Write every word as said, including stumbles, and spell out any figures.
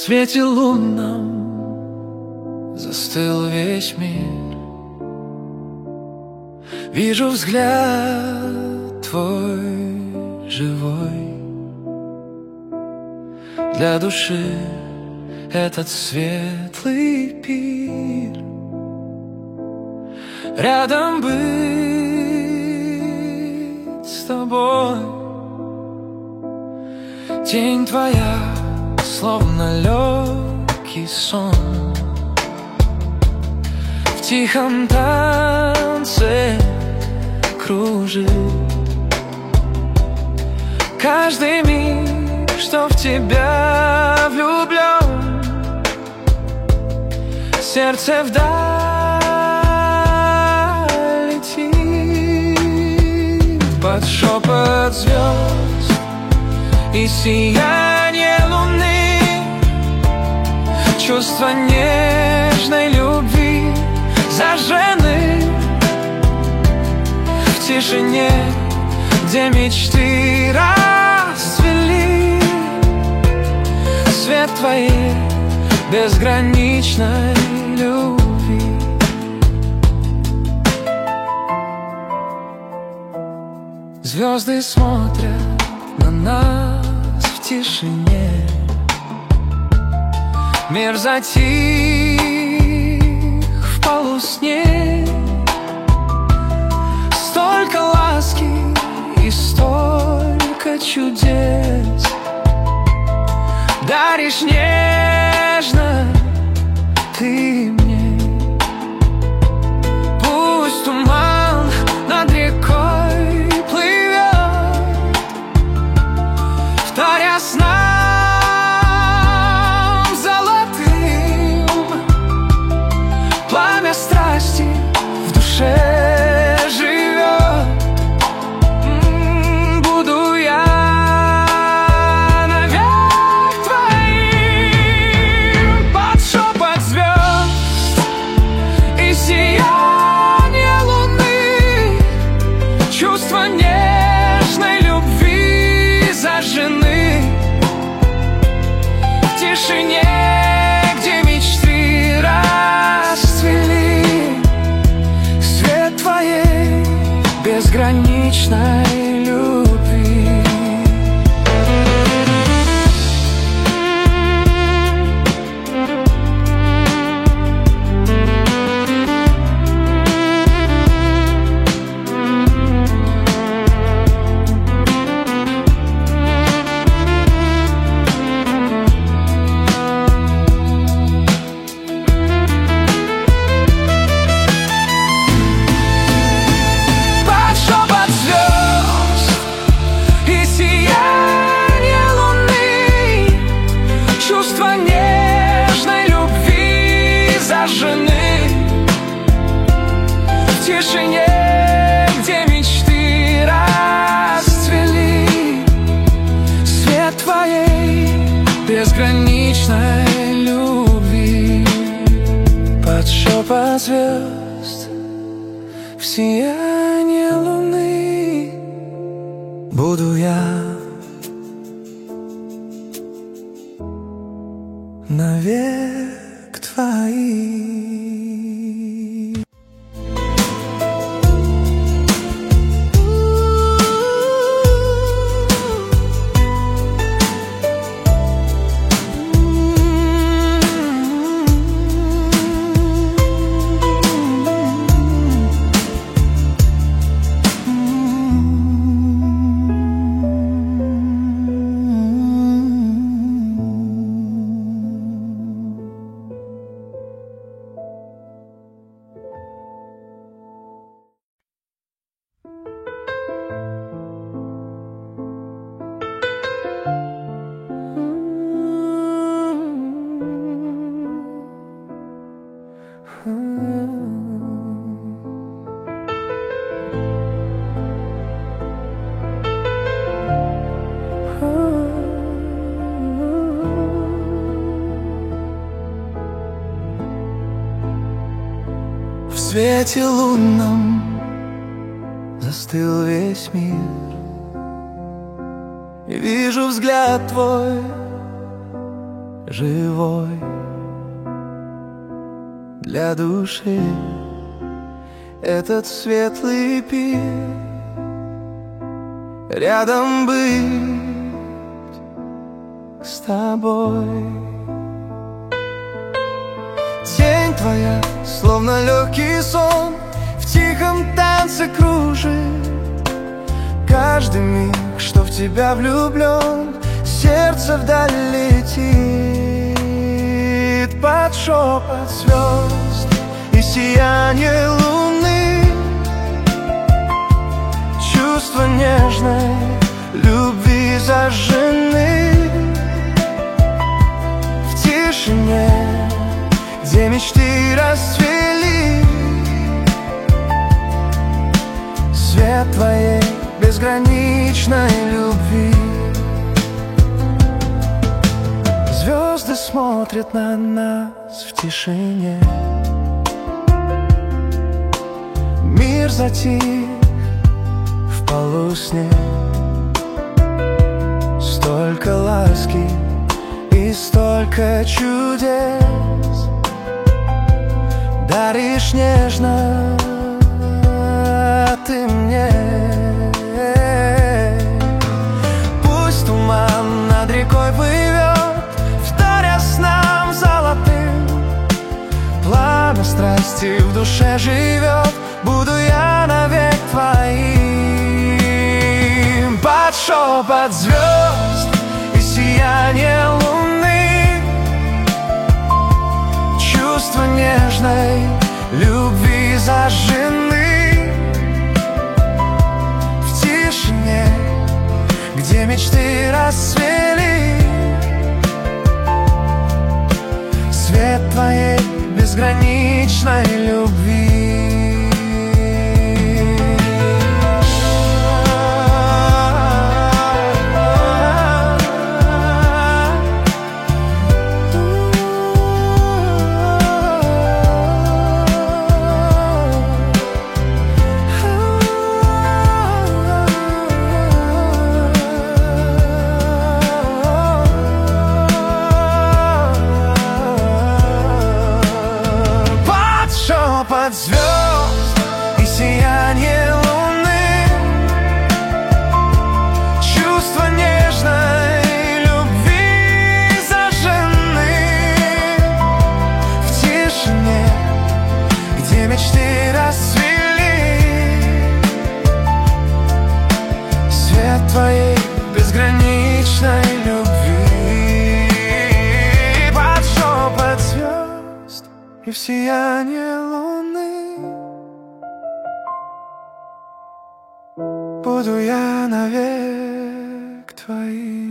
свете лунном застыл весь мир. Вижу взгляд твой живой, для души этот светлый пир. Рядом быть с тобой, тень твоя, словно легкий сон. В тихом танце кружит каждый миг, что в тебя влюблен. Сердце вдаль летит под шепот звезд и сияние луны. Чувства нежной любви зажжены в тишине, где мечты расцвели. Свет твоей безграничной любви. Звезды смотрят на нас в тишине. Мир затих в полусне. Столько ласки и столько чудес даришь нежно ты мне. Пусть туман над рекой плывет, вторя снам золотым. Пламя страсти в душе живет. М-м, буду я навек твоим под шепот звезд и сияние луны. Чувства нежной любви зажжены в тишине, где мечты расцвели. Свет твоей безграничной любви. Под шепот звезд и сияние луны. Чувства нежной любви зажжены в тишине, где мечты расцвели. Свет твоей безграничной любви. Под шепот звезд в сияние луны буду я навек твоим. В свете лунном застыл весь мир. И вижу взгляд твой живой для души. Этот светлый пир, рядом быть с тобой. Тень твоя, словно легкий сон, в тихом танце кружит. Каждый миг, что в тебя влюблен, сердце вдаль летит. Под шепот звезд и сияние луны, чувство нежной любви зажжены. В тишине, где мечты расцвели, свет твоей безграничной любви. Звезды смотрят на нас в тишине, мир затих в полусне. Столько ласки и столько чудес даришь нежно ты мне. Пусть туман над рекой плывет, вторя снам золотым. Пламя страсти в душе живет, буду я навек твоим. Под шепот звезд и сияние луны, чувство нежной любви зажжены. В тишине, где мечты расцвели, свет твоей безграничной любви. Под звезд и сияние луны, чувство нежной любви зажжены. В тишине, где мечты расцвели, свет твоей безграничной любви. Под шепот звезд и в сияние луны буду я навек твоим.